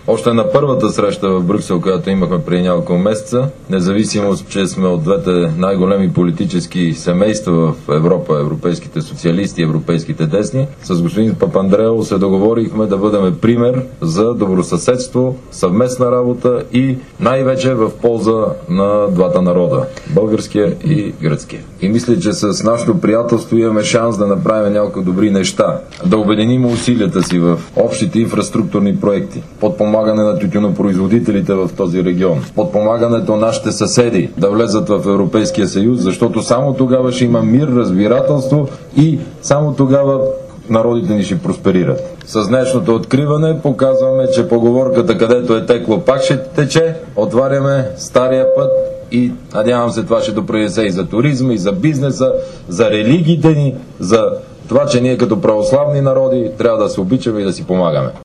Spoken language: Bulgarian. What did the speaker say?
Още на първата среща в Брюксел, която имахме преди няколко месеца, независимо, че сме от двете най-големи политически семейства в Европа, европейските социалисти и европейските десни, с господин Папандрео се договорихме да бъдем пример за добросъседство, съвместна работа и най-вече в полза на двата народа, българския и гръцкия. И мисля, че с нашето приятелство имаме шанс да направим няколко добри неща, да обединим усилията си в общите инфраструктурни проекти, подпомагане на тютюнопроизводителите в този регион, подпомагането на нашите съседи да влезат в Европейския съюз, защото само тогава ще има мир, разбирателство и само тогава народите ни ще просперират. С днешното откриване показваме, че поговорката където е текло пак ще тече, отваряме стария път и надявам се това ще допринесе и за туризма, и за бизнеса, за религиите ни, за това, че ние като православни народи трябва да се обичаме и да си помагаме.